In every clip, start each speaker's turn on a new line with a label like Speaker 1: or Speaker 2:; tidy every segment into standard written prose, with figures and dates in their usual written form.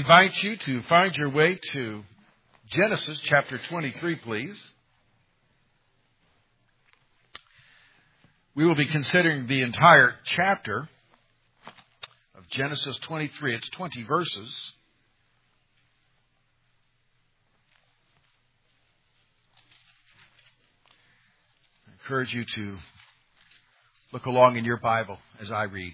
Speaker 1: invite you to find your way to Genesis chapter 23, please. We will be considering the entire chapter of Genesis 23. It's 20 verses. I encourage you to look along in your Bible as I read.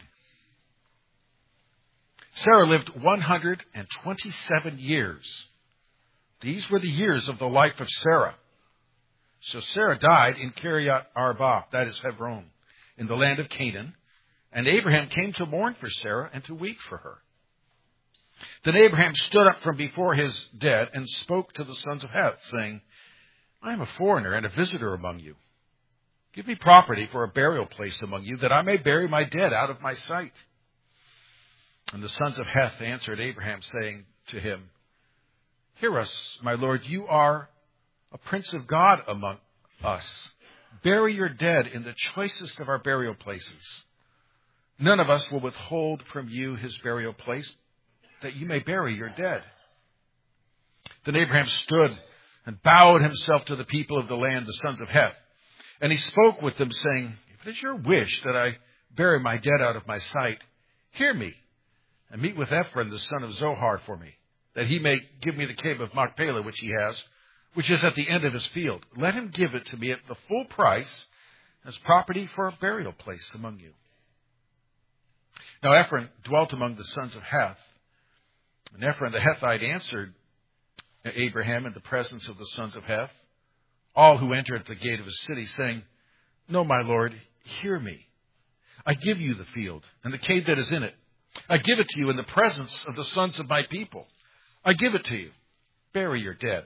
Speaker 1: Sarah lived 127 years. These were the years of the life of Sarah. So Sarah died in Kiryat Arba, that is Hebron, in the land of Canaan. And Abraham came to mourn for Sarah and to weep for her. Then Abraham stood up from before his dead and spoke to the sons of Heth, saying, I am a foreigner and a visitor among you. Give me property for a burial place among you, that I may bury my dead out of my sight. And the sons of Heth answered Abraham, saying to him, Hear us, my lord, you are a prince of God among us. Bury your dead in the choicest of our burial places. None of us will withhold from you his burial place, that you may bury your dead. Then Abraham stood and bowed himself to the people of the land, the sons of Heth. And he spoke with them, saying, If it is your wish that I bury my dead out of my sight, hear me, and meet with Ephron, the son of Zohar, for me, that he may give me the cave of Machpelah, which he has, which is at the end of his field. Let him give it to me at the full price as property for a burial place among you. Now Ephron dwelt among the sons of Heth. And Ephron the Hethite answered Abraham in the presence of the sons of Heth, all who enter at the gate of his city, saying, No, my lord, hear me. I give you the field and the cave that is in it. I give it to you in the presence of the sons of my people. I give it to you. Bury your dead.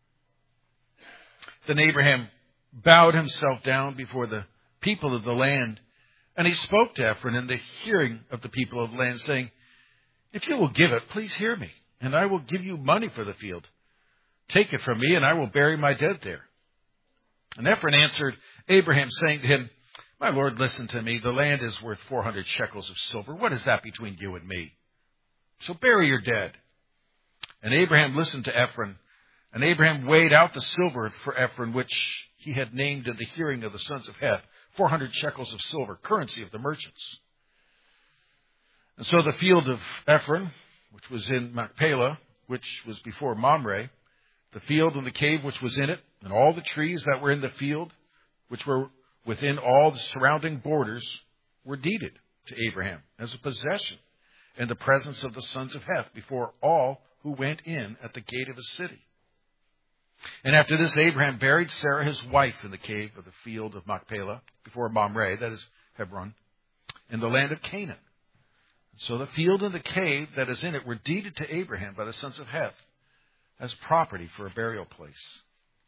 Speaker 1: Then Abraham bowed himself down before the people of the land, and he spoke to Ephron in the hearing of the people of the land, saying, If you will give it, please hear me, and I will give you money for the field. Take it from me, and I will bury my dead there. And Ephron answered Abraham, saying to him, My lord, listen to me. The land is worth 400 shekels of silver. What is that between you and me? So bury your dead. And Abraham listened to Ephron. And Abraham weighed out the silver for Ephron, which he had named in the hearing of the sons of Heth, 400 shekels of silver, currency of the merchants. And so the field of Ephron, which was in Machpelah, which was before Mamre, the field and the cave which was in it, and all the trees that were in the field, which were within all the surrounding borders, were deeded to Abraham as a possession in the presence of the sons of Heth before all who went in at the gate of his city. And after this, Abraham buried Sarah, his wife, in the cave of the field of Machpelah before Mamre, that is Hebron, in the land of Canaan. So the field and the cave that is in it were deeded to Abraham by the sons of Heth as property for a burial place.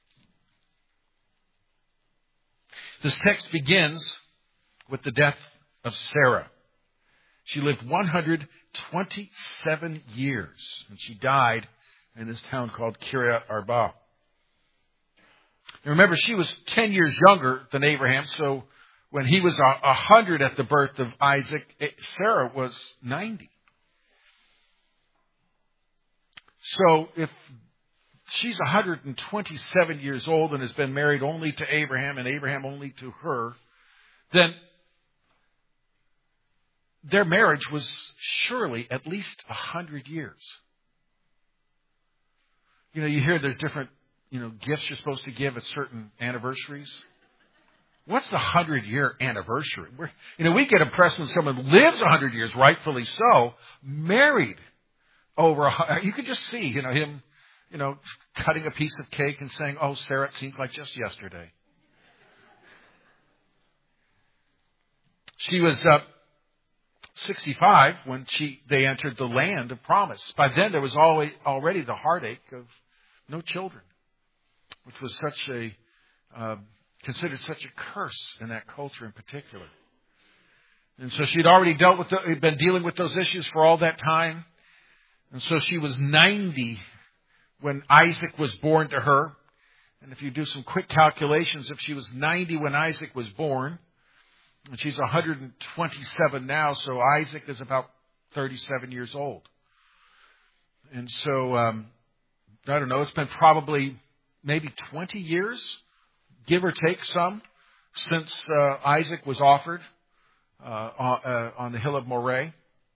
Speaker 1: This text begins with the death of Sarah. She lived 127 years, and she died in this town called Kiryat Arba. Now remember, she was 10 years younger than Abraham, so when he was 100 at the birth of Isaac, Sarah was 90. So if she's 127 years old and has been married only to Abraham and Abraham only to her, then their marriage was surely at least 100 years. You know, you hear there's different, gifts you're supposed to give at certain anniversaries. What's the 100-year anniversary? We get impressed when someone lives 100 years, rightfully so, married over you could just see, him, cutting a piece of cake and saying, Oh, Sarah, it seems like just yesterday. She was 65 when they entered the land of promise. By then, there was already the heartache of no children, which was considered such a curse in that culture in particular. And so she'd already been dealing with those issues for all that time. And so she was 90 when Isaac was born to her. And if you do some quick calculations, if she was 90 when Isaac was born, and she's 127 now, so Isaac is about 37 years old. And so, I don't know, it's been probably maybe 20 years, give or take some, since Isaac was offered on the hill of Moriah.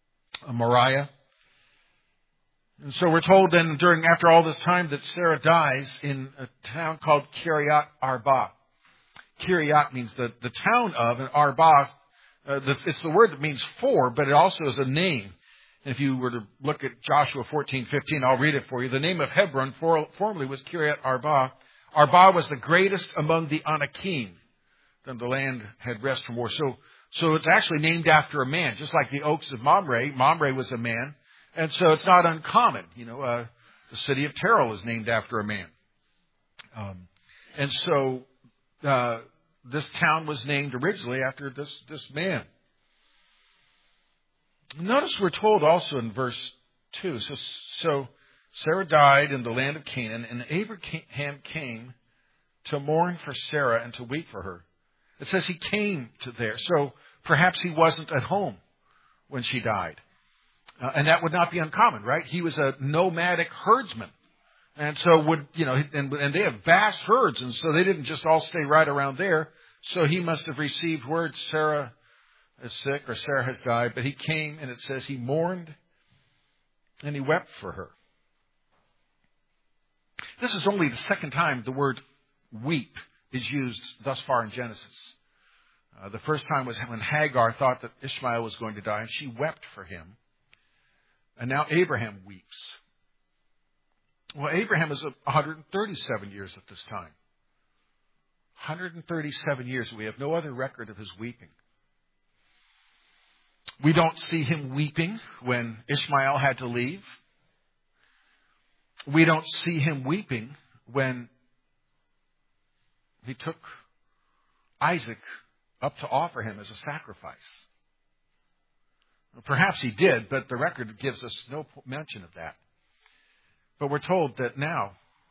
Speaker 1: And so we're told then after all this time that Sarah dies in a town called Kiryat Arba. Kiryat means the town of, and Arba, it's the word that means for, but it also is a name. And if you were to look at Joshua 14:15, I'll read it for you. The name of Hebron formerly was Kiryat Arba. Arba was the greatest among the Anakim. Then the land had rest from war. So it's actually named after a man, just like the oaks of Mamre. Mamre was a man. And so it's not uncommon. The city of Terrell is named after a man. And so this town was named originally after this man. Notice we're told also in verse 2. So Sarah died in the land of Canaan, and Abraham came to mourn for Sarah and to weep for her. It says he came to there. So perhaps he wasn't at home when she died. And that would not be uncommon, right? He was a nomadic herdsman. And so and they have vast herds, and so they didn't just all stay right around there. So he must have received word Sarah is sick or Sarah has died. But he came, and it says he mourned and he wept for her. This is only the second time the word weep is used thus far in Genesis. The first time was when Hagar thought that Ishmael was going to die, and she wept for him. And now Abraham weeps. Well, Abraham is 137 years at this time. 137 years. We have no other record of his weeping. We don't see him weeping when Ishmael had to leave. We don't see him weeping when he took Isaac up to offer him as a sacrifice. Perhaps he did, but the record gives us no mention of that. But we're told that now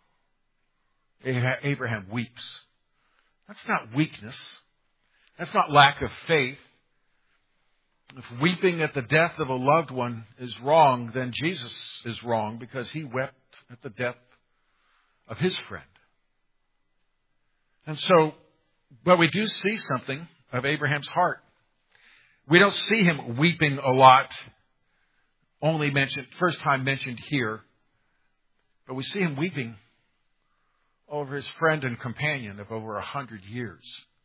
Speaker 1: Abraham weeps. That's not weakness. That's not lack of faith. If weeping at the death of a loved one is wrong, then Jesus is wrong because he wept at the death of his friend. And so, but we do see something of Abraham's heart. We don't see him weeping a lot, first time mentioned here. But we see him weeping over his friend and companion of over 100 years.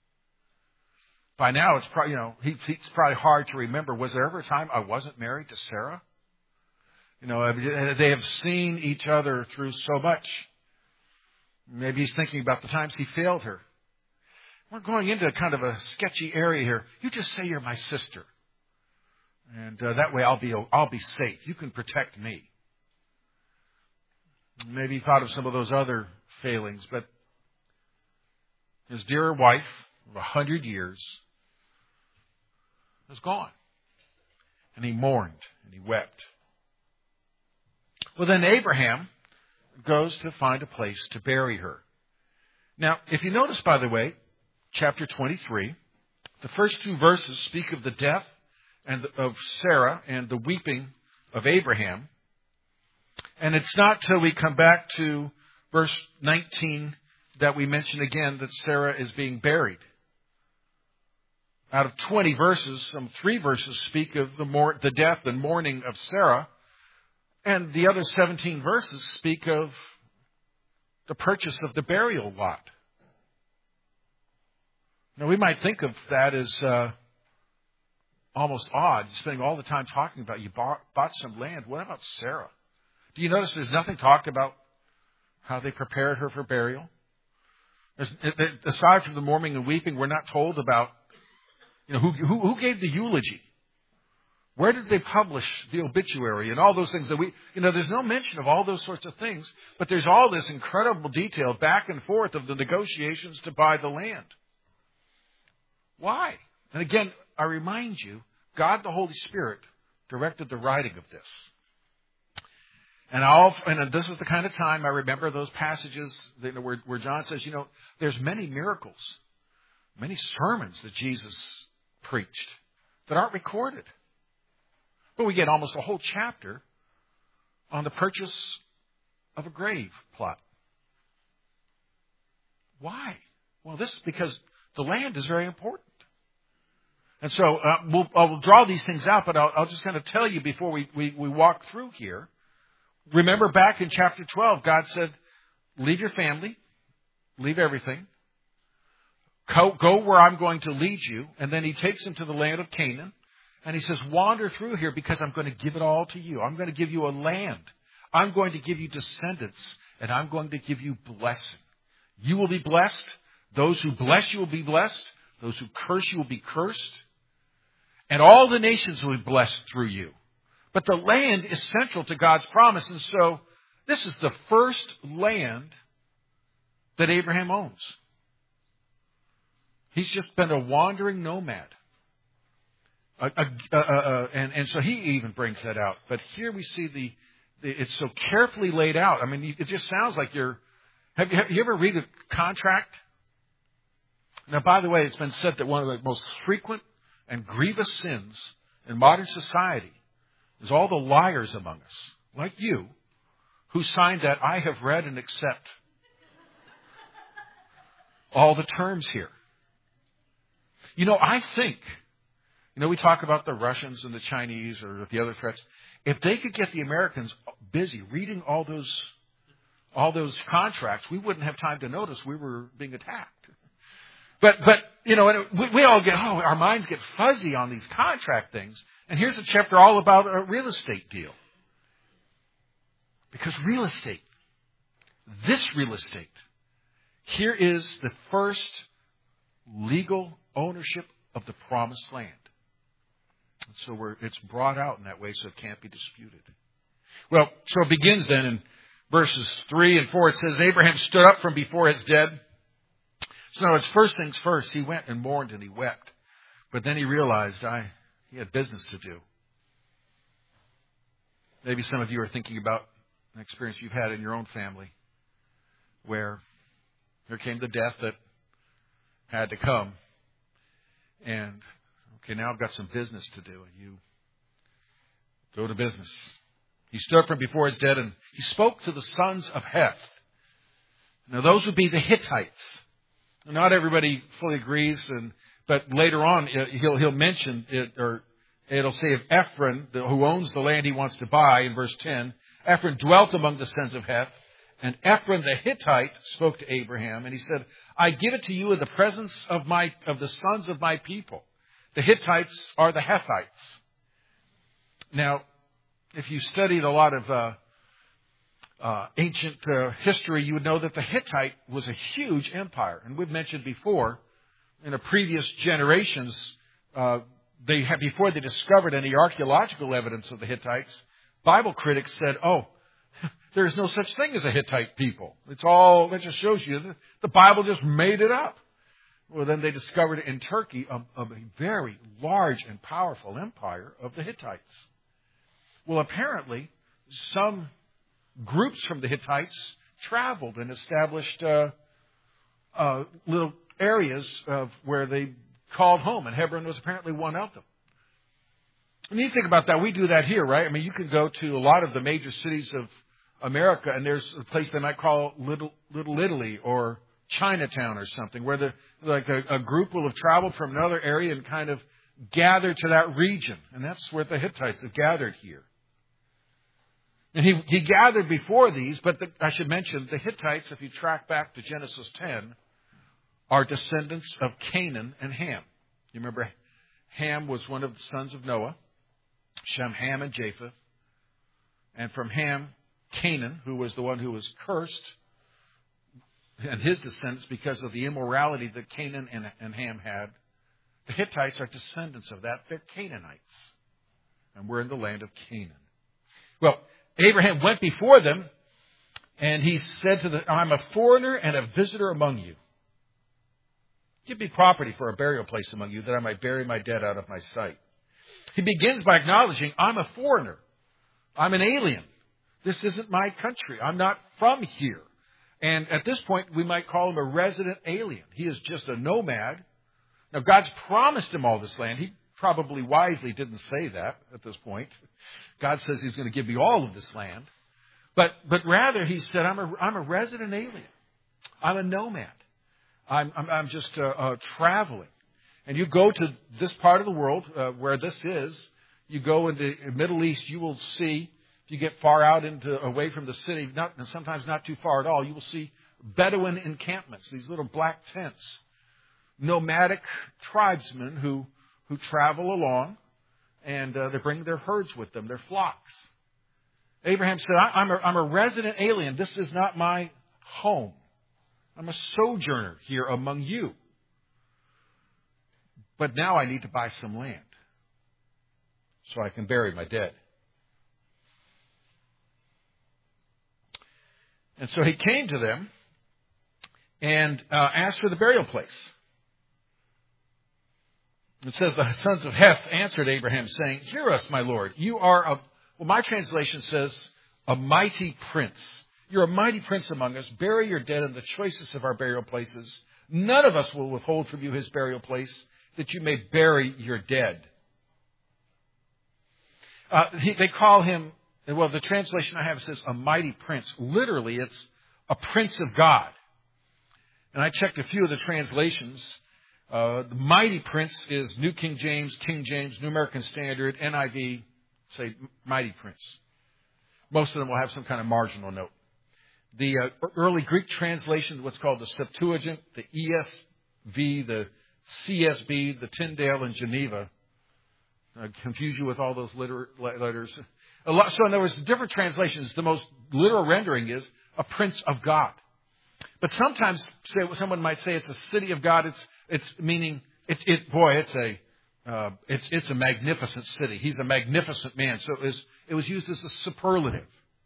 Speaker 1: By now, it's probably, it's probably hard to remember. Was there ever a time I wasn't married to Sarah? They have seen each other through so much. Maybe he's thinking about the times he failed her. We're going into kind of a sketchy area here. You just say you're my sister. And that way I'll be safe. You can protect me. Maybe he thought of some of those other failings, but his dear wife of 100 years was gone. And he mourned and he wept. Well, then Abraham goes to find a place to bury her. Now, if you notice, by the way, chapter 23, the first two verses speak of the death of Sarah and the weeping of Abraham. And it's not till we come back to verse 19 that we mention again that Sarah is being buried. Out of 20 verses, some 3 verses speak of the death and mourning of Sarah. And the other 17 verses speak of the purchase of the burial lot. Now, we might think of that as almost odd, spending all the time talking about you bought some land. What about Sarah? Do you notice there's nothing talked about how they prepared her for burial? Aside from the mourning and weeping, we're not told about who gave the eulogy. Where did they publish the obituary and all those things that there's no mention of all those sorts of things, but there's all this incredible detail back and forth of the negotiations to buy the land. Why? And again, I remind you, God the Holy Spirit directed the writing of this. And this is the kind of time I remember those passages where John says, there's many miracles, many sermons that Jesus preached that aren't recorded. But we get almost a whole chapter on the purchase of a grave plot. Why? Well, this is because the land is very important. And so I'll draw these things out, but I'll just kind of tell you before we walk through here. Remember back in chapter 12, God said, leave your family, leave everything, go where I'm going to lead you. And then he takes him to the land of Canaan. And he says, wander through here because I'm going to give it all to you. I'm going to give you a land. I'm going to give you descendants. And I'm going to give you blessing. You will be blessed. Those who bless you will be blessed. Those who curse you will be cursed. And all the nations will be blessed through you. But the land is central to God's promise. And so this is the first land that Abraham owns. He's just been a wandering nomad. And so he even brings that out. But here we see it's so carefully laid out. I mean, it just sounds like have you ever read a contract? Now, by the way, it's been said that one of the most frequent and grievous sins in modern society is all the liars among us, like you, who signed that I have read and accept all the terms here. I think, we talk about the Russians and the Chinese or the other threats. If they could get the Americans busy reading all those contracts, we wouldn't have time to notice we were being attacked. But we all our minds get fuzzy on these contract things. And here's a chapter all about a real estate deal. Because this real estate, here is the first legal ownership of the promised land. And so it's brought out in that way so it can't be disputed. Well, so it begins then in verses 3 and 4. It says, Abraham stood up from before his dead. So now it's first things first. He went and mourned and he wept. But then he realized he had business to do. Maybe some of you are thinking about an experience you've had in your own family where there came the death that had to come. And, now I've got some business to do. And you go to business. He stood from before his dead and he spoke to the sons of Heth. Now those would be the Hittites. Not everybody fully agrees, but later on he'll mention it, or it'll say of Ephron, who owns the land he wants to buy, in verse 10. Ephron dwelt among the sons of Heth, and Ephron the Hittite spoke to Abraham, and he said, I give it to you in the presence of the sons of my people. The Hittites are the Hethites. Now, if you studied a lot of ancient history, you would know that the Hittite was a huge empire. And we've mentioned before, in the previous generations, before they discovered any archaeological evidence of the Hittites, Bible critics said, there's no such thing as a Hittite people. That just shows you the Bible just made it up. Well, then they discovered in Turkey a very large and powerful empire of the Hittites. Well, apparently, some groups from the Hittites traveled and established little areas of where they called home, and Hebron was apparently one of them. When you think about that, we do that here, right? I mean, you can go to a lot of the major cities of America, and there's a place they might call Little Italy or Chinatown or something, where a group will have traveled from another area and kind of gathered to that region, and that's where the Hittites have gathered here. And he gathered before these, but I should mention the Hittites, if you track back to Genesis 10, are descendants of Canaan and Ham. You remember Ham was one of the sons of Noah, Shem, Ham, and Japheth. And from Ham, Canaan, who was the one who was cursed, and his descendants because of the immorality that Canaan and Ham had. The Hittites are descendants of that. They're Canaanites. And we're in the land of Canaan. Well, Abraham went before them, and he said to them, I'm a foreigner and a visitor among you. Give me property for a burial place among you, that I might bury my dead out of my sight. He begins by acknowledging, I'm a foreigner. I'm an alien. This isn't my country. I'm not from here. And at this point, we might call him a resident alien. He is just a nomad. Now, God's promised him all this land. He probably wisely didn't say that at this point. God says he's going to give you all of this land. But rather, he said, I'm a resident alien. I'm a nomad. I'm just traveling. And you go to this part of the world where this is. You go in the Middle East, you will see, if you get far out away from the city, sometimes not too far at all, you will see Bedouin encampments, these little black tents. Nomadic tribesmen who travel along, and they bring their herds with them, their flocks. Abraham said, I'm a resident alien. This is not my home. I'm a sojourner here among you. But now I need to buy some land so I can bury my dead. And so he came to them and asked for the burial place. It says, the sons of Heth answered Abraham, saying, Hear us, my Lord. You are my translation says, a mighty prince. You're a mighty prince among us. Bury your dead in the choicest of our burial places. None of us will withhold from you his burial place, that you may bury your dead. They call him, well, the translation I have says a mighty prince. Literally, it's a prince of God. And I checked a few of the translations. The mighty prince is New King James, New American Standard, NIV, say mighty prince. Most of them will have some kind of marginal note. The early Greek translation, what's called the Septuagint, the ESV, the CSB, the Tyndale and Geneva, confuse you with all those letters. So in other words, different translations, the most literal rendering is a prince of God. But sometimes someone might say it's a city of God. It's meaning it's a magnificent city. He's a magnificent man. So it was used as a superlative.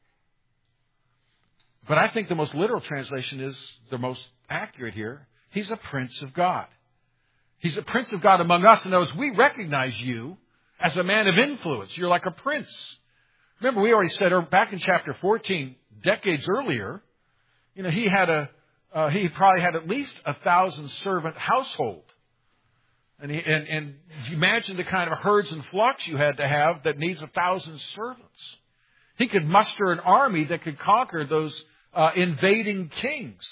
Speaker 1: But I think the most literal translation is the most accurate here. He's a prince of God. He's a prince of God among us. In other words, we recognize you as a man of influence. You're like a prince. Remember, we already said back in chapter 14, decades earlier, he probably had at least 1,000 servant household. And you imagine the kind of herds and flocks you had to have that needs 1,000 servants. He could muster an army that could conquer those invading kings.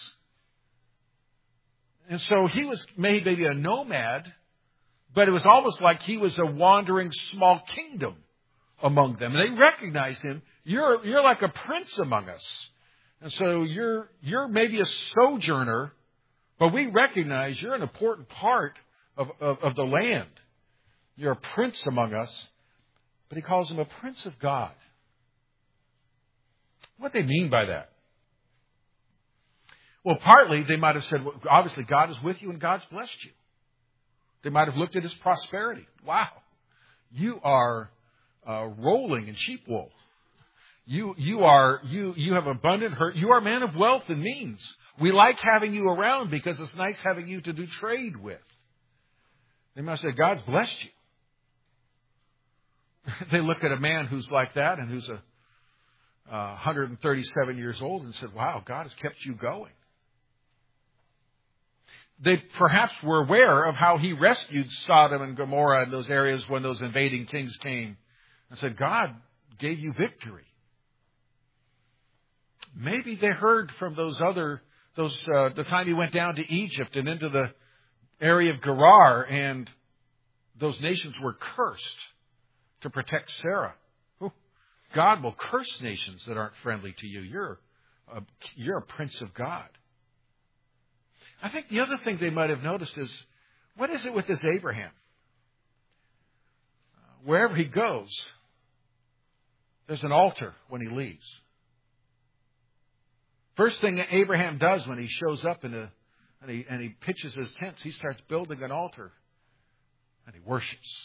Speaker 1: And so he was maybe a nomad, but it was almost like he was a wandering small kingdom among them. And they recognized him. You're like a prince among us. And so you're maybe a sojourner, but we recognize you're an important part of the land. You're a prince among us. But he calls him a prince of God. What do they mean by that? Well, partly they might have said, well, obviously God is with you and God's blessed you. They might have looked at his prosperity. Wow, you are rolling in sheep wool. You have abundant hurt. You are a man of wealth and means. We like having you around because it's nice having you to do trade with. They must say, God's blessed you. They look at a man who's like that and who's 137 years old and said, wow, God has kept you going. They perhaps were aware of how he rescued Sodom and Gomorrah and those areas when those invading kings came and said, God gave you victory. Maybe they heard from the time he went down to Egypt and into the area of Gerar, and those nations were cursed to protect Sarah. God will curse nations that aren't friendly to you. You're a prince of God. I think the other thing they might have noticed is, what is it with this Abraham? Wherever he goes, there's an altar when he leaves. First thing Abraham does when he shows up and he pitches his tents, he starts building an altar and he worships.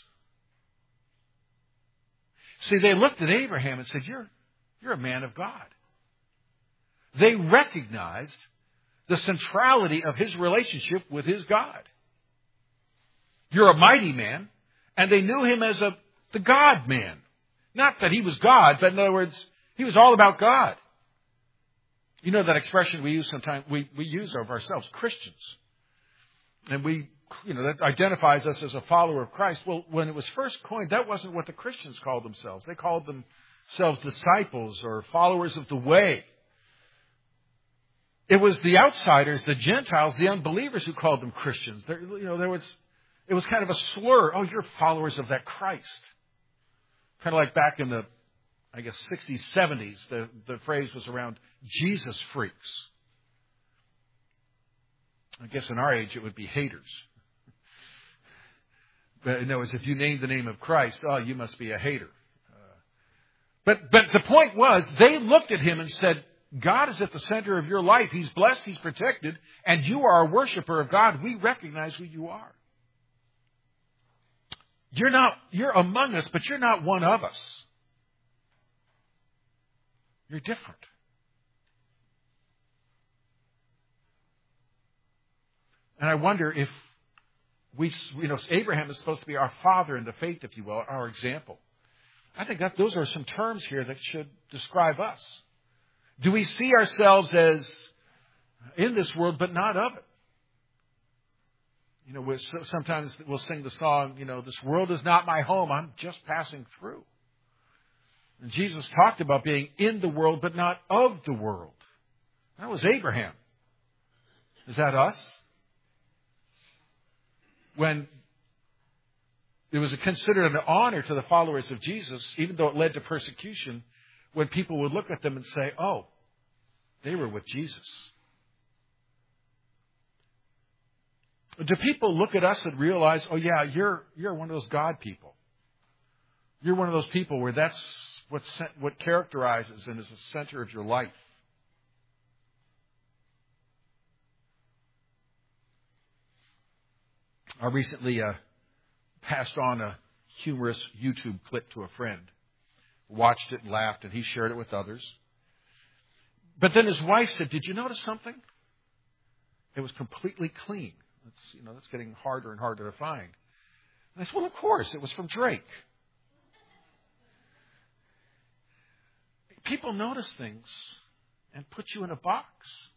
Speaker 1: See, they looked at Abraham and said, you're a man of God. They recognized the centrality of his relationship with his God. You're a mighty man, and they knew him as the God man. Not that he was God, but in other words, he was all about God. You know that expression we use sometimes, we use of ourselves, Christians. And that identifies us as a follower of Christ. Well, when it was first coined, that wasn't what the Christians called themselves. They called themselves disciples or followers of the way. It was the outsiders, the Gentiles, the unbelievers who called them Christians. It was kind of a slur. Oh, you're followers of that Christ. Kind of like back in the, 60s, 70s, the phrase was around Jesus freaks. I guess in our age it would be haters. But in other words, if you name the name of Christ, oh, you must be a hater. But the point was, they looked at him and said, God is at the center of your life. He's blessed, He's protected, and you are a worshiper of God. We recognize who you are. You're among us, but you're not one of us. You're different. And I wonder if Abraham is supposed to be our father in the faith, if you will, our example. I think that those are some terms here that should describe us. Do we see ourselves as in this world, but not of it? Sometimes we'll sing the song, this world is not my home. I'm just passing through. And Jesus talked about being in the world, but not of the world. That was Abraham. Is that us? When it was considered an honor to the followers of Jesus, even though it led to persecution, when people would look at them and say, oh, they were with Jesus. Do people look at us and realize, oh yeah, you're one of those God people. You're one of those people where that's what characterizes and is the center of your life. I recently passed on a humorous YouTube clip to a friend. Watched it and laughed, and he shared it with others. But then his wife said, did you notice something? It was completely clean. That's getting harder and harder to find. And I said, well, of course, it was from Drake. People notice things and put you in a box.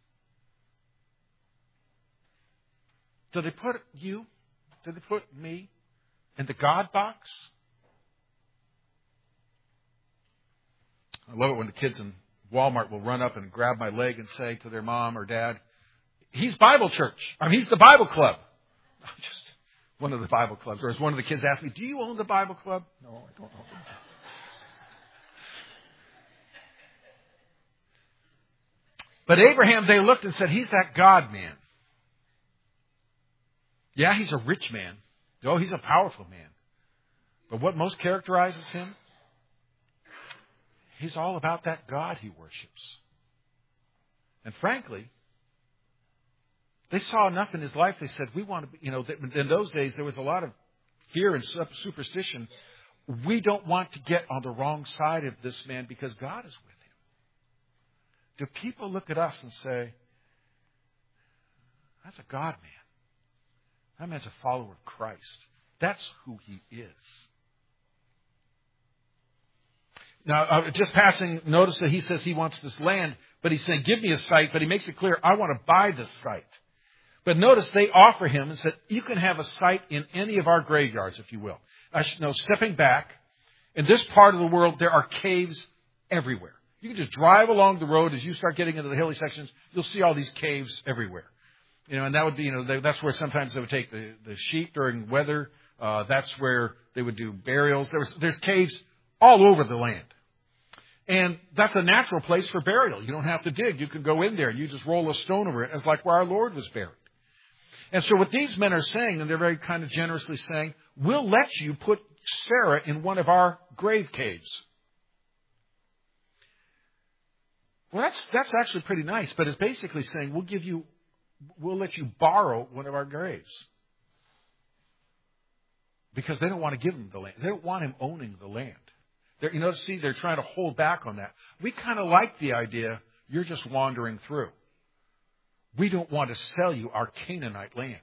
Speaker 1: Do they put you? Do they put me in the God box? I love it when the kids in Walmart will run up and grab my leg and say to their mom or dad, he's Bible church. He's the Bible club. Just one of the Bible clubs. Or as one of the kids asked me, do you own the Bible club? No, I don't own it. But Abraham, they looked and said, he's that God man. Yeah, he's a rich man. Oh, he's a powerful man. But what most characterizes him? He's all about that God he worships. And frankly, they saw enough in his life. They said, we want to be, in those days, there was a lot of fear and superstition. We don't want to get on the wrong side of this man because God is with him. Do people look at us and say, that's a God man? That man's a follower of Christ. That's who he is. Now, just passing, notice that he says he wants this land, but he's saying, give me a site, but he makes it clear, I want to buy this site. But notice they offer him and said, you can have a site in any of our graveyards, if you will. Stepping back, in this part of the world, there are caves everywhere. You can just drive along the road as you start getting into the hilly sections, you'll see all these caves everywhere. And that would be, that's where sometimes they would take the sheep during weather. That's where they would do burials. There's caves all over the land. And that's a natural place for burial. You don't have to dig. You can go in there and you just roll a stone over it, as like where our Lord was buried. And so what these men are saying, and they're very kind of generously saying, we'll let you put Sarah in one of our grave caves. Well, that's actually pretty nice, but it's basically saying we'll let you borrow one of our graves. Because they don't want to give him the land. They don't want him owning the land. They're trying to hold back on that. We kind of like the idea you're just wandering through. We don't want to sell you our Canaanite land.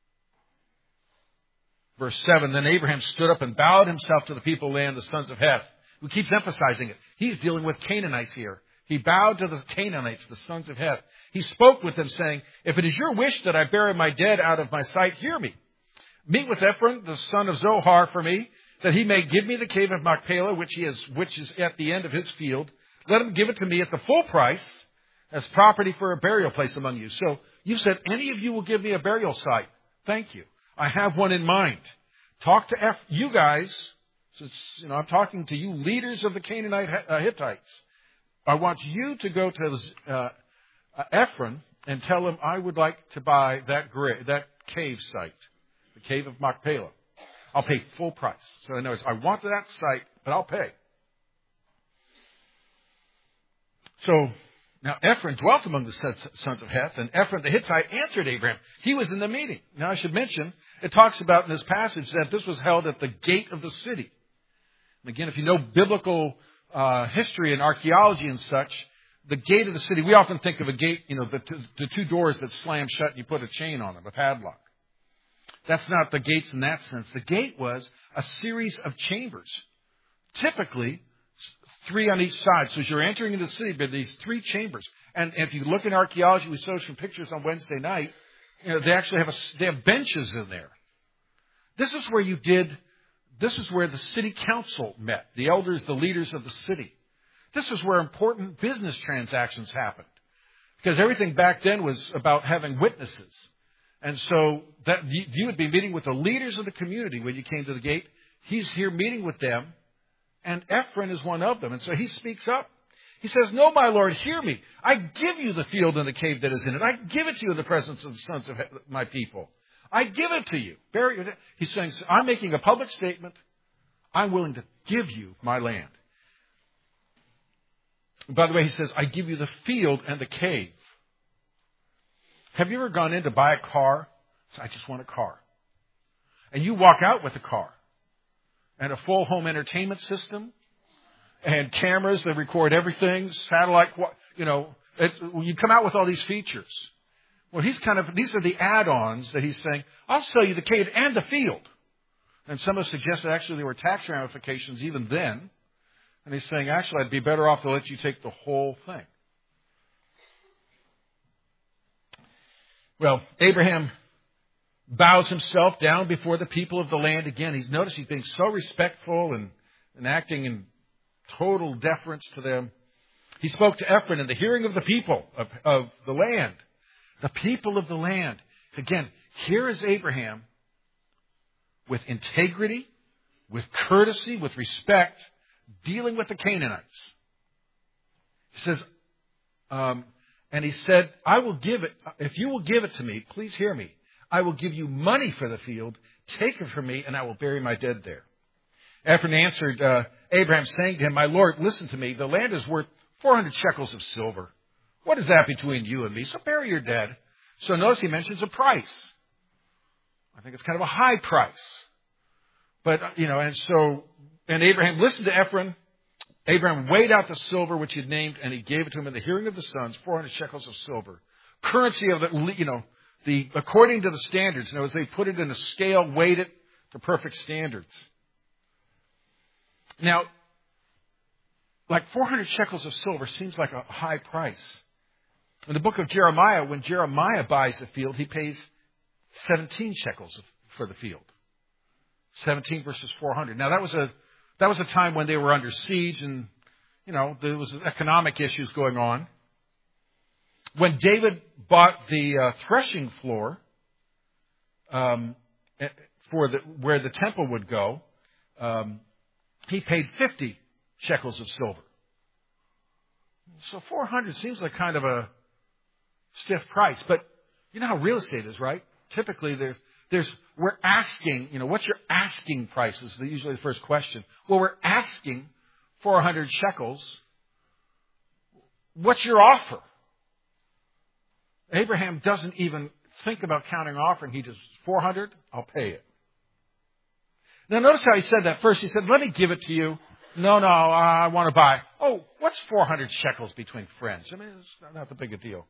Speaker 1: Verse 7, then Abraham stood up and bowed himself to the people of the land, the sons of Heth. He keeps emphasizing it. He's dealing with Canaanites here. He bowed to the Canaanites, the sons of Heth. He spoke with them, saying, if it is your wish that I bury my dead out of my sight, hear me. Meet with Ephron, the son of Zohar, for me, that he may give me the cave of Machpelah, which is at the end of his field. Let him give it to me at the full price as property for a burial place among you. So you said, any of you will give me a burial site. Thank you. I have one in mind. Talk to you guys. Since, I'm talking to you leaders of the Canaanite Hittites. I want you to go to Ephron and tell him I would like to buy that cave site, the cave of Machpelah. I'll pay full price. So in other words, I want that site, but I'll pay. So now Ephron dwelt among the sons of Heth, and Ephron the Hittite answered Abraham. He was in the meeting. Now I should mention, it talks about in this passage that this was held at the gate of the city. And again, if you know biblical history and archaeology and such, the gate of the city, we often think of a gate, the two doors that slam shut and you put a chain on them, a padlock. That's not the gates in that sense. The gate was a series of chambers, typically 3 on each side. So as you're entering into the city, there are these 3 chambers. And if you look in archaeology, we saw some pictures on Wednesday night. They actually have benches in there. This is where the city council met, the elders, the leaders of the city. This is where important business transactions happened, because everything back then was about having witnesses. And so that you would be meeting with the leaders of the community when you came to the gate. He's here meeting with them, and Ephron is one of them. And so he speaks up. He says, "No, my Lord, hear me. I give you the field and the cave that is in it. I give it to you in the presence of the sons of my people. I give it to you." He's saying, I'm making a public statement. I'm willing to give you my land. And by the way, he says, I give you the field and the cave. Have you ever gone in to buy a car? So I just want a car. And you walk out with a car and a full home entertainment system and cameras that record everything, satellite, you come out with all these features. Well, these are the add-ons that he's saying, I'll sell you the cave and the field. And some have suggested actually there were tax ramifications even then. And he's saying, actually, I'd be better off to let you take the whole thing. Well, Abraham bows himself down before the people of the land again. Notice he's being so respectful and acting in total deference to them. He spoke to Ephron in the hearing of the people of the land. The people of the land. Again, here is Abraham with integrity, with courtesy, with respect, dealing with the Canaanites. He says, and he said, I will give it, if you will give it to me, please hear me. I will give you money for the field. Take it from me, and I will bury my dead there. Ephron answered Abraham, saying to him, my Lord, listen to me. The land is worth 400 shekels of silver. What is that between you and me? So bury your dead. So notice he mentions a price. I think it's kind of a high price. But, and Abraham listened to Ephron. Abraham weighed out the silver which he had named, and he gave it to him in the hearing of the sons, 400 shekels of silver. Currency of it, according to the standards. As they put it in a scale, weighed it to perfect standards. Now, like 400 shekels of silver seems like a high price. In the book of Jeremiah, when Jeremiah buys the field, he pays 17 shekels for the field. 17 versus 400. Now, that was a time when they were under siege and, there was economic issues going on. When David bought the threshing floor where the temple would go, he paid 50 shekels of silver. So 400 seems like kind of a stiff price. But you know how real estate is, right? Typically, we're asking, what's your asking price is usually the first question. Well, we're asking 400 shekels. What's your offer? Abraham doesn't even think about counting offering. He just, 400, I'll pay it. Now, notice how he said that first. He said, let me give it to you. No, I want to buy. Oh, what's 400 shekels between friends? I mean, it's not that big a deal.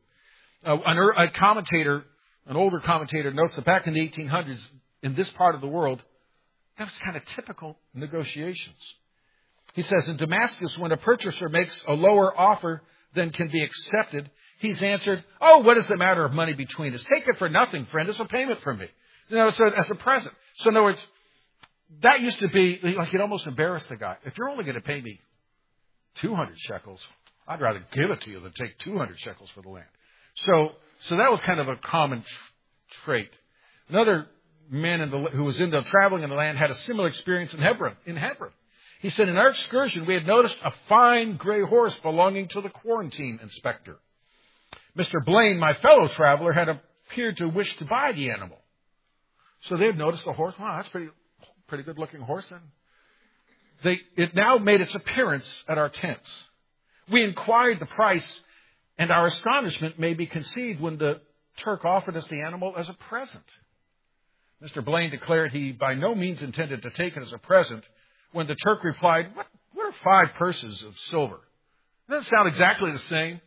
Speaker 1: An older commentator notes that back in the 1800s, in this part of the world, that was kind of typical negotiations. He says, in Damascus, when a purchaser makes a lower offer than can be accepted, he's answered, oh, what is the matter of money between us? Take it for nothing, friend. It's a payment from me. So as a present. So in other words, that used to be, like, it almost embarrassed the guy. If you're only going to pay me 200 shekels, I'd rather give it to you than take 200 shekels for the land. So that was kind of a common trait. Another man who was into traveling in the land had a similar experience in Hebron. He said, in our excursion, we had noticed a fine gray horse belonging to the quarantine inspector. Mr. Blaine, my fellow traveler, had appeared to wish to buy the animal. So they had noticed the horse. Wow, that's pretty good looking horse then. It now made its appearance at our tents. We inquired the price, and our astonishment may be conceived when the Turk offered us the animal as a present. Mr. Blaine declared he by no means intended to take it as a present, when the Turk replied, what are 5 purses of silver? Doesn't sound exactly the same.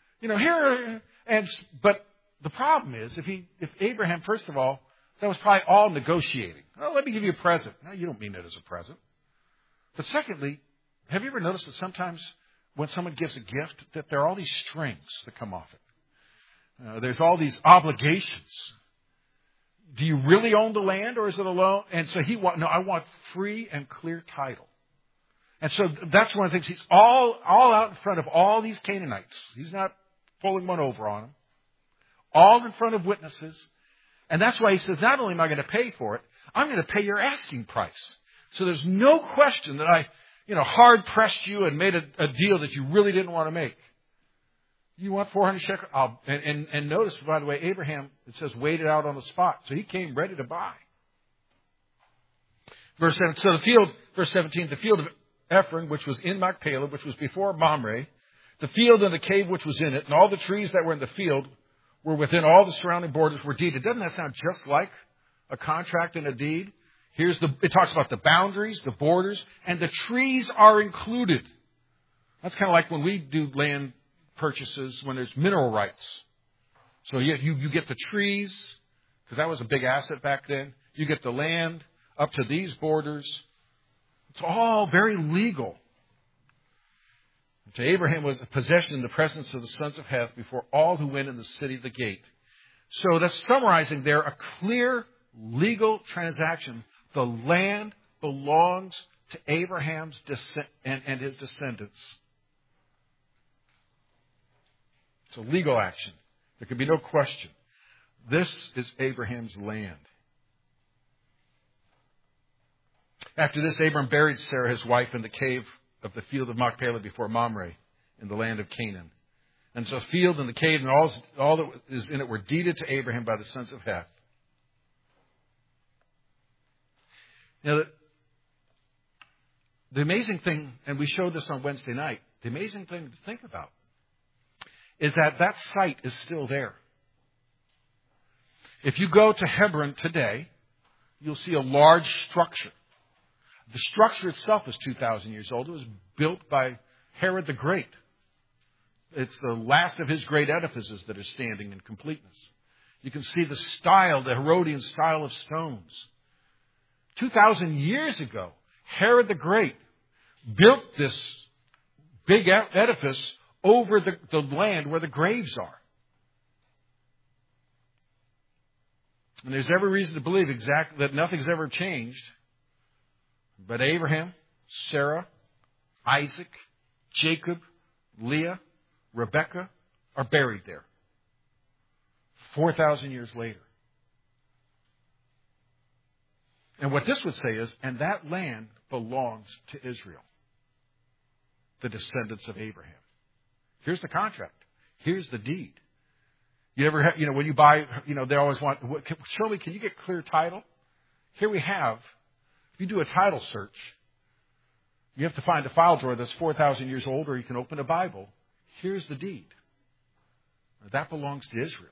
Speaker 1: But the problem is, if Abraham, first of all, that was probably all negotiating. Oh, let me give you a present. No, you don't mean it as a present. But secondly, have you ever noticed that sometimes when someone gives a gift, that there are all these strings that come off it? There's all these obligations. Do you really own the land, or is it a loan? And so I want free and clear title. And so that's one of the things. He's all out in front of all these Canaanites. He's not pulling one over on them. All in front of witnesses. And that's why he says, not only am I going to pay for it, I'm going to pay your asking price. So there's no question that I, hard pressed you and made a deal that you really didn't want to make. You want 400 shekels? And notice, by the way, Abraham, it says, waited out on the spot. So he came ready to buy. Verse 17, the field of Ephron, which was in Machpelah, which was before Mamre, the field and the cave which was in it, and all the trees that were in the field were within all the surrounding borders were deeded. Doesn't that sound just like a contract and a deed? It talks about the boundaries, the borders, and the trees are included. That's kind of like when we do land purchases when there's mineral rights. So you get the trees, because that was a big asset back then. You get the land up to these borders. It's all very legal. To Abraham was a possession in the presence of the sons of Heth before all who went in the city of the gate. So that's summarizing there a clear legal transaction. The land belongs to Abraham's and his descendants. It's a legal action. There can be no question. This is Abraham's land. After this, Abram buried Sarah, his wife, in the cave of the field of Machpelah before Mamre in the land of Canaan. And so the field and the cave and all that is in it were deeded to Abraham by the sons of Heth. Now, the amazing thing, and we showed this on Wednesday night, the amazing thing to think about is that site is still there. If you go to Hebron today, you'll see a large structure. The structure itself is 2,000 years old. It was built by Herod the Great. It's the last of his great edifices that are standing in completeness. You can see the style, the Herodian style of stones. 2,000 years ago, Herod the Great built this big edifice over the land where the graves are. And there's every reason to believe that nothing's ever changed. But Abraham, Sarah, Isaac, Jacob, Leah, Rebekah are buried there 4,000 years later. And what this would say is, and that land belongs to Israel, the descendants of Abraham. Here's the contract. Here's the deed. You ever have, when you buy, they always want, show me, can you get clear title? Here we have, if you do a title search, you have to find a file drawer that's 4,000 years old, or you can open a Bible. Here's the deed. That belongs to Israel.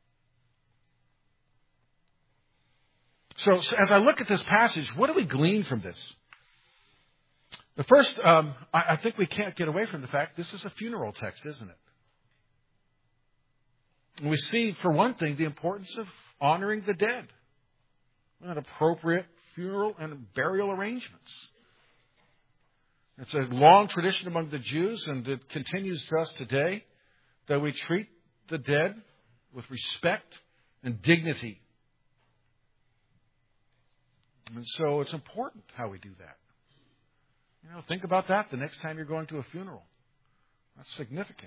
Speaker 1: So as I look at this passage, what do we glean from this? The first, I think we can't get away from the fact this is a funeral text, isn't it? And we see, for one thing, the importance of honoring the dead. And appropriate funeral and burial arrangements. It's a long tradition among the Jews, and it continues to us today, that we treat the dead with respect and dignity. And so it's important how we do that. Think about that the next time you're going to a funeral. That's significant.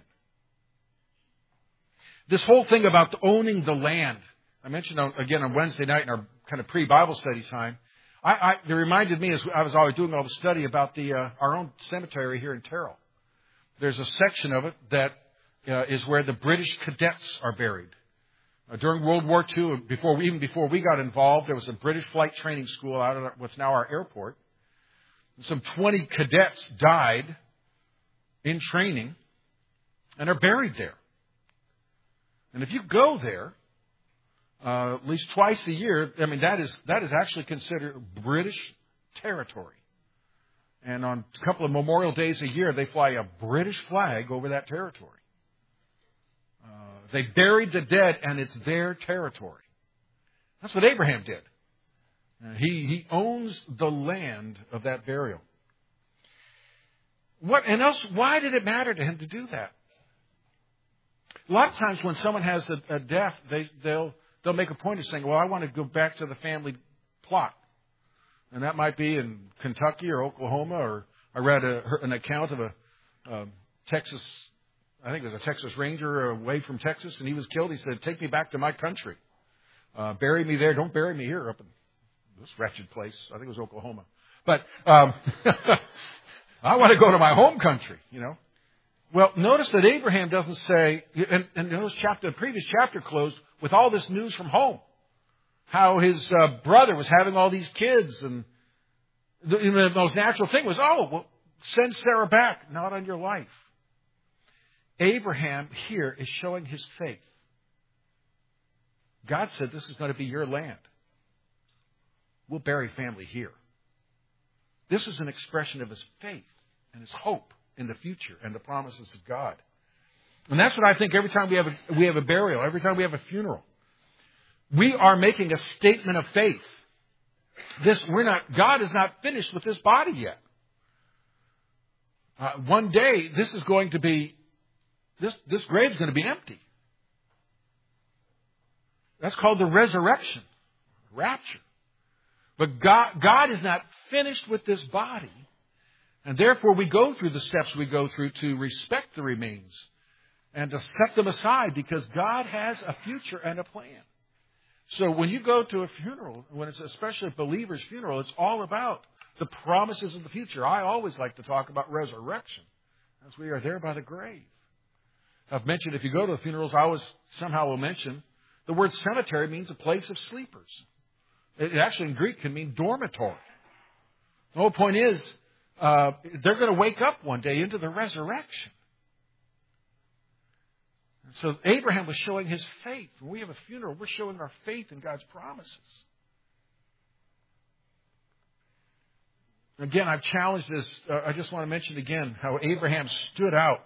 Speaker 1: This whole thing about owning the land, I mentioned again on Wednesday night in our kind of pre-Bible study time. It reminded me as I was always doing all the study about our own cemetery here in Terrell. There's a section of it that is where the British cadets are buried. During World War II, even before we got involved, there was a British flight training school out at what's now our airport. Some 20 cadets died in training and are buried there. And if you go there, at least twice a year, that is actually considered British territory. And on a couple of Memorial Days a year, they fly a British flag over that territory. They buried the dead, and it's their territory. That's what Abraham did. He owns the land of that burial. Why did it matter to him to do that? A lot of times when someone has a death, they'll make a point of saying, well, I want to go back to the family plot. And that might be in Kentucky or Oklahoma, or I read an account of a Texas, I think it was a Texas Ranger away from Texas, and he was killed. He said, take me back to my country. Bury me there. Don't bury me here up in this wretched place. I think it was Oklahoma. But I want to go to my home country, Well, notice that Abraham doesn't say, and notice the previous chapter closed with all this news from home. How his brother was having all these kids, and the most natural thing was, send Sarah back, not on your life. Abraham here is showing his faith. God said, this is going to be your land. We'll bury family here. This is an expression of his faith and his hope in the future and the promises of God. And that's what I think every time we have a burial, every time we have a funeral. We are making a statement of faith. God is not finished with this body yet. One day, this grave is going to be empty. That's called the resurrection, rapture. But God is not finished with this body. And therefore, we go through the steps we go through to respect the remains and to set them aside, because God has a future and a plan. So when you go to a funeral, when it's especially a believer's funeral, it's all about the promises of the future. I always like to talk about resurrection, as we are there by the grave. I've mentioned if you go to the funerals, I always somehow will mention the word cemetery means a place of sleepers. It actually in Greek can mean dormitory. The whole point is they're going to wake up one day into the resurrection. So Abraham was showing his faith. When we have a funeral, we're showing our faith in God's promises. Again, I've challenged this. I just want to mention again how Abraham stood out.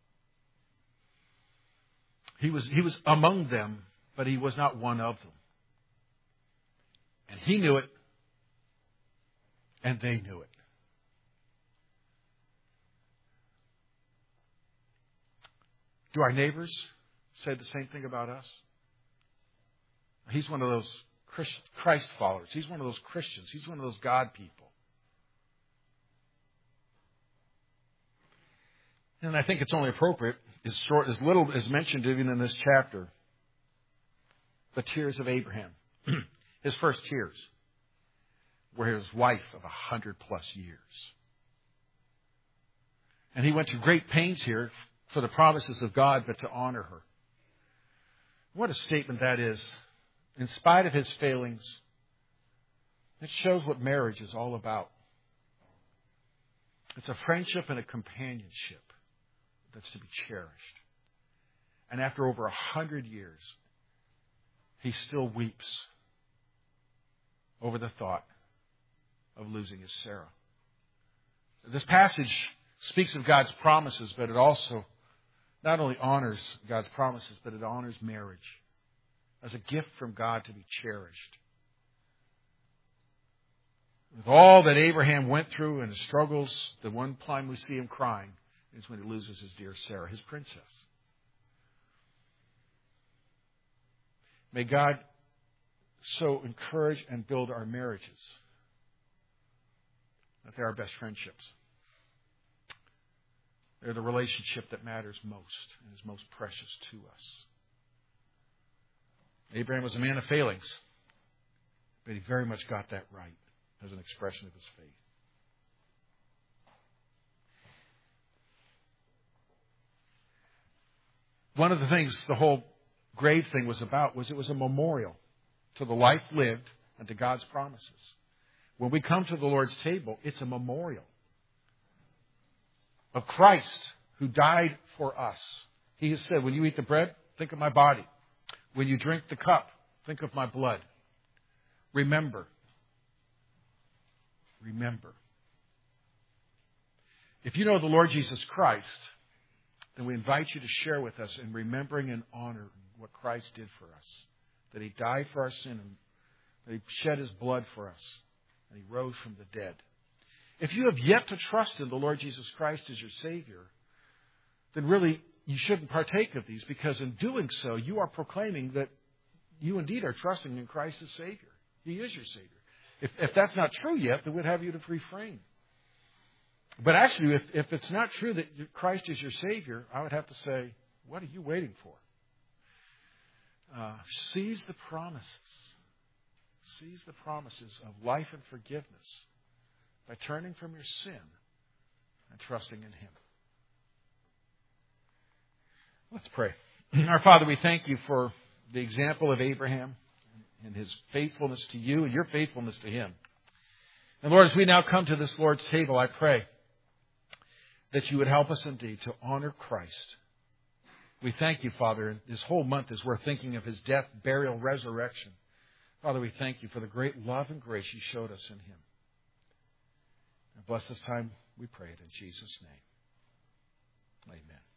Speaker 1: He was among them, but he was not one of them. And he knew it, and they knew it. Do our neighbors say the same thing about us? He's one of those Christ followers. He's one of those Christians. He's one of those God people. And I think it's only appropriate, as little as mentioned even in this chapter, the tears of Abraham. His first tears were his wife of 100+ years. And he went to great pains here for the promises of God, but to honor her. What a statement that is. In spite of his failings, it shows what marriage is all about. It's a friendship and a companionship that's to be cherished. And after over 100 years, he still weeps over the thought of losing his Sarah. This passage speaks of God's promises, but it also not only honors God's promises, but it honors marriage as a gift from God to be cherished. With all that Abraham went through and the struggles, the one time we see him crying is when he loses his dear Sarah, his princess. May God so encourage and build our marriages that they're our best friendships. They're the relationship that matters most and is most precious to us. Abraham was a man of failings, but he very much got that right as an expression of his faith. One of the things the whole grave thing was about was it was a memorial to the life lived and to God's promises. When we come to the Lord's table, it's a memorial of Christ who died for us. He has said, when you eat the bread, think of my body. When you drink the cup, think of my blood. Remember. Remember. If you know the Lord Jesus Christ, then we invite you to share with us in remembering and honoring what Christ did for us. That He died for our sin, and that He shed His blood for us, and He rose from the dead. If you have yet to trust in the Lord Jesus Christ as your Savior, then really you shouldn't partake of these, because in doing so, you are proclaiming that you indeed are trusting in Christ as Savior. He is your Savior. If that's not true yet, then we'd have you to refrain. But actually, if it's not true that Christ is your Savior, I would have to say, what are you waiting for? Seize the promises. Seize the promises of life and forgiveness by turning from your sin and trusting in Him. Let's pray. Our Father, we thank You for the example of Abraham and his faithfulness to You and Your faithfulness to him. And Lord, as we now come to this Lord's table, I pray that You would help us indeed to honor Christ. We thank You, Father. This whole month as we're thinking of His death, burial, resurrection. Father, we thank You for the great love and grace You showed us in Him. And bless this time, we pray it in Jesus' name. Amen.